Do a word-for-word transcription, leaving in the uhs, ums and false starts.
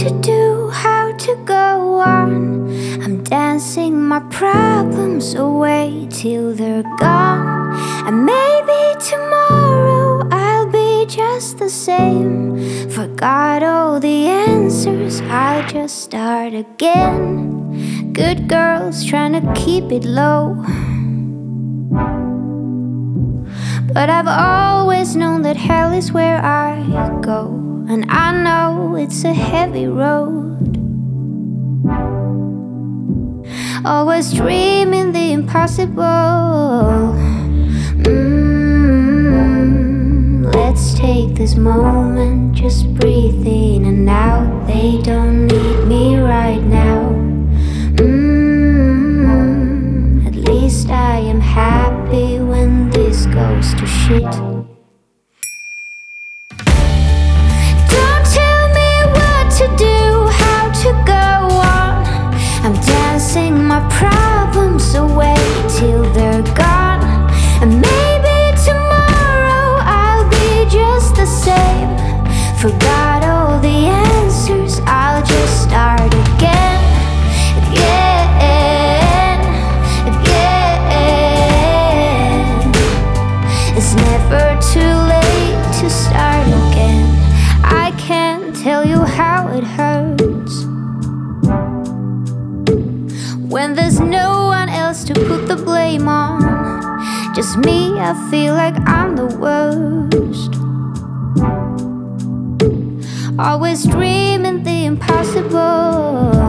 to do, how to go on. I'm dancing my problems away till they're gone. And maybe tomorrow I'll be just the same. Forgot all the answers, I'll just start again. Good girls trying to keep it low, but I've always known that hell is where I go. And I know it's a heavy road, always dreaming the impossible. mm, Let's take this moment, just breathe in and out. They don't need me right now. mm, At least I am happy when this goes to shit. I'm dancing my problems away till they're gone. And maybe tomorrow I'll be just the same. Forgot all the answers, I'll just start again. Again, again. It's never too late to start again. I can't tell you how it hurts when there's no one else to put the blame on. Just me, I feel like I'm the worst, always dreaming the impossible.